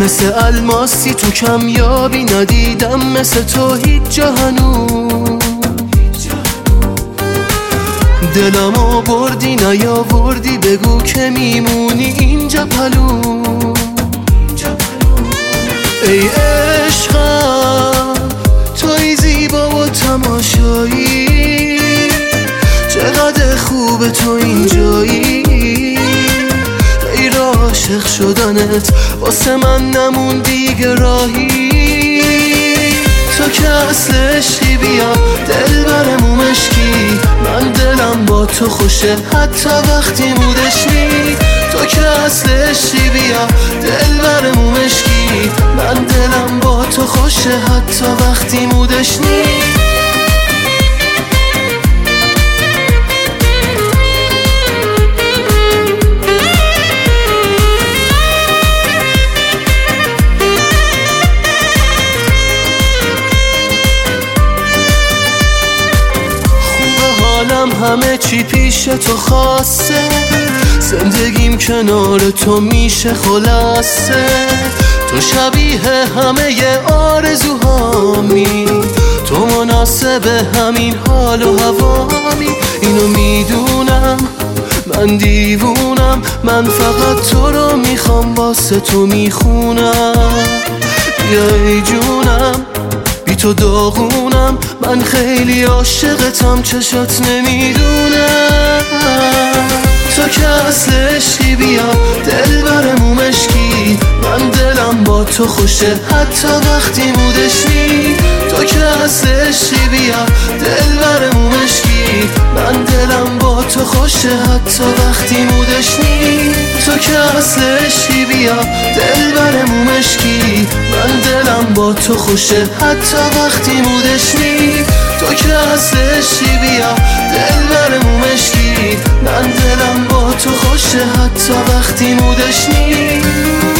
مثل الماسی تو کمیابی ندیدم مثل تو هیچ جا هنوز. دلمو بردی نیاوردی بگو که میمونی اینجا پلو. ای عشقم توی زیبا و تماشایی، چقدر خوبه تو اینجایی. غیر عاشق شدنت واسه من نمون دیگه راهی. تو که اصل عشقی بیا دل برمو مشکی، من دلم با تو خوشه حتی وقتی مودش نی. تو که اصل عشقی بیا دل برمو مشکی، من دلم با تو خوشه حتی وقتی مودش نی. همه چی پیش تو خاصه، زندگیم کنار تو میشه خلاصه. تو شبیه همه آرزوهامی، تو مناسب همین حال و هوامی. اینو میدونم من دیوونم، من فقط تو رو میخوام واسه تو میخونم. بیای جونم بی تو داغونم، من خیلی عاشقتم چشات نمیدونم. تو که اصل عشقی بیا دل برمو مشکی، من دلم با تو خوشه حتی وقتی مودش نی. تو که اصل عشقی بیا دل برمو مشکی، من دلم با تو خوشه حتی وقتی مودش نی. تو که اصل عشقی بیا دل برمو مشکی، من دلم با تو خوشه حتی وقتی مودش نی. تو که اصل عشقی بیا دل برمو مشکی، من دلم با تو خوشه حتی وقتی مودش نی.